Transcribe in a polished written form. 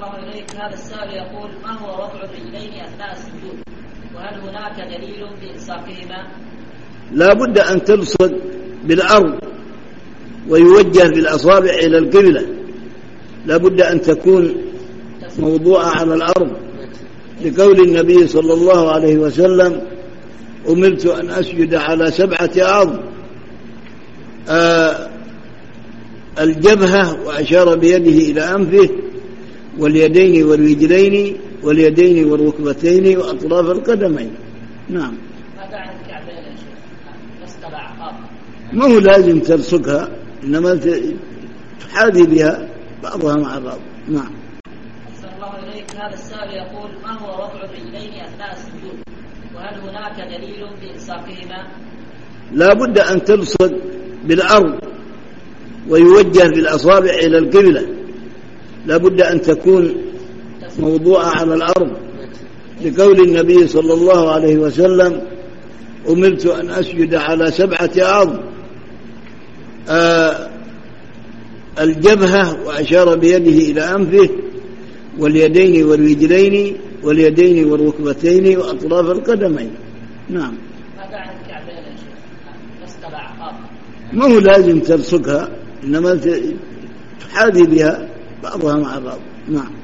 الله إليك. هذا السائل يقول: ما هو وضع الرجلين أثناء السجود؟ وهل هناك دليل بإلصاقهما؟ لا بد أن تلصق بالأرض ويوجه بالأصابع إلى القبلة، لا بد أن تكون موضوعة على الأرض، لقول النبي صلى الله عليه وسلم: أمرت أن أسجد على 7 أعظم، الجبهة، وأشار بيده إلى أنفه، واليدين والرجلين، واليدين والركبتين، وأطراف القدمين. نعم. ماذا عن الكعبين يا شيخ؟ مسطل أعقاب. ما هو لازم تلصقها، إنما تحاذي بها بعضها مع بعض. نعم. أحسن الله إليك. هذا السائل يقول: ما هو وضع الرجلين أثناء السجود؟ وهل هناك دليل بإلصاقهما؟ لا بد أن تلصق بالأرض ويوجه بالأصابع إلى القبلة، لا بد أن تكون موضوعة على الأرض، لقول النبي صلى الله عليه وسلم: أمرت أن أسجد على 7 أعظم، الجبهة، وأشار بيده إلى أنفه، واليدين والرجلين، واليدين والركبتين، وأطراف القدمين. نعم. ماذا عن الكعبين يا شيخ؟ مسطل أعقاب. ما هو لازم تلصقها، إنما تحاذي بها بعضها مع بعض. نعم.